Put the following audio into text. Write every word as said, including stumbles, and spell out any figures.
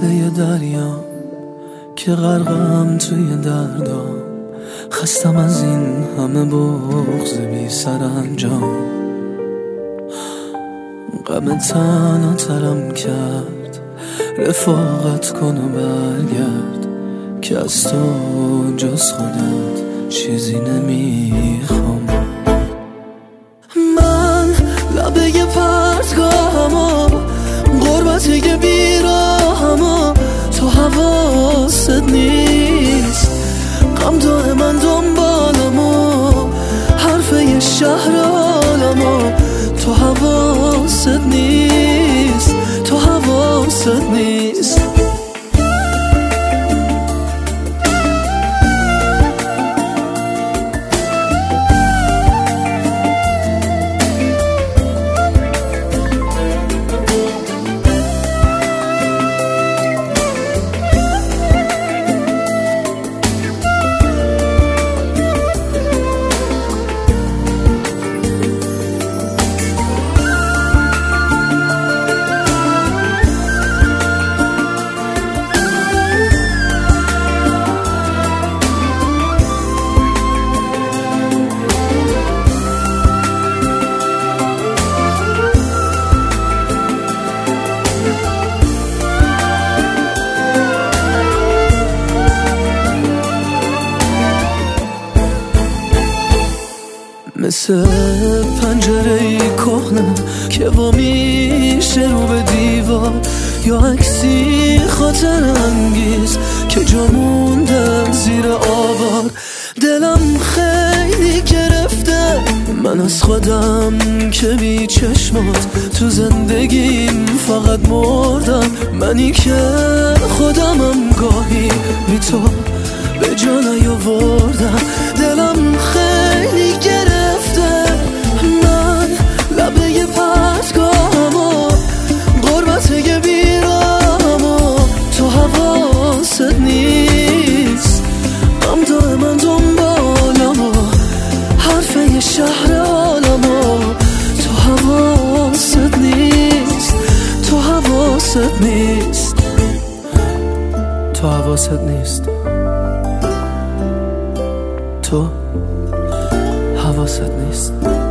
مثل یه دریا که غرقم توی دردام، خستم از این همه بغض بی سرانجام. غم تنها ترم کرد، رفاقت کن و برگرد که از تو جز خودت چیزی نمیخوام. من لبه پرتگاهمو، غربت یه بیراهمو، تو حواست نیست. غم دائما دنبالمو، حرف یه شهر عالمو، تو حواست نیست، تو حواست نیست. مثل پنجره کهنه که وا میشه رو به دیوار، یا عکسی خاطر انگیز که جا مونده زیر آوار. دلم خیلی گرفته من از خودم که بی چشمات تو زندگیم فقط مردم. منی که خودمم گاهی بی تو به جا نیاوردم. دلم خیلی گرفته من لبه پرتگاهمو، غربت یه بیراهمو، تو حواست نیست. غم دائما دنبالمو، حرف یه شهر عالمو، تو حواست نیست، تو حواست نیست، تو حواست نیست، تو حواست نیست.